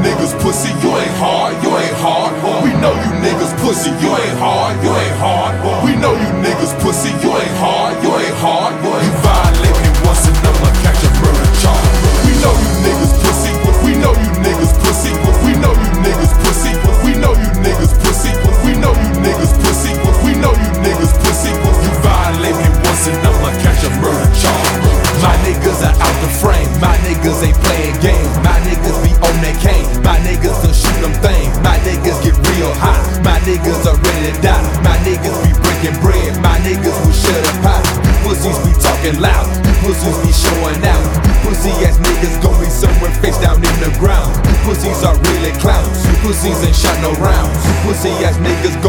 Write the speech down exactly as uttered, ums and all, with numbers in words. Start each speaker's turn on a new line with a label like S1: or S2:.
S1: niggas pussy, you ain't hard, you ain't hard. We know you niggas pussy, you ain't hard, you ain't hard. We know you niggas pussy, you ain't hard, you ain't hard. You violate me once and I'ma catch a murder charge. We know you niggas pussy, we know you niggas pussy, we know you niggas pussy, we know you niggas pussy, we know you niggas pussy, we know you niggas pussy. You violate me once and I'ma catch a murder charge. My niggas are out the frame, my niggas ain't playing games. My niggas be on that cane, my niggas don't shoot them things. My niggas get real hot, my niggas are ready to die. My niggas be breaking bread, my niggas will shut up pot. Pussies be talking loud, pussies be showing out. Pussy ass niggas gon' be somewhere face down in the ground. Pussies are really clowns, pussies ain't shot no rounds. Pussy ass niggas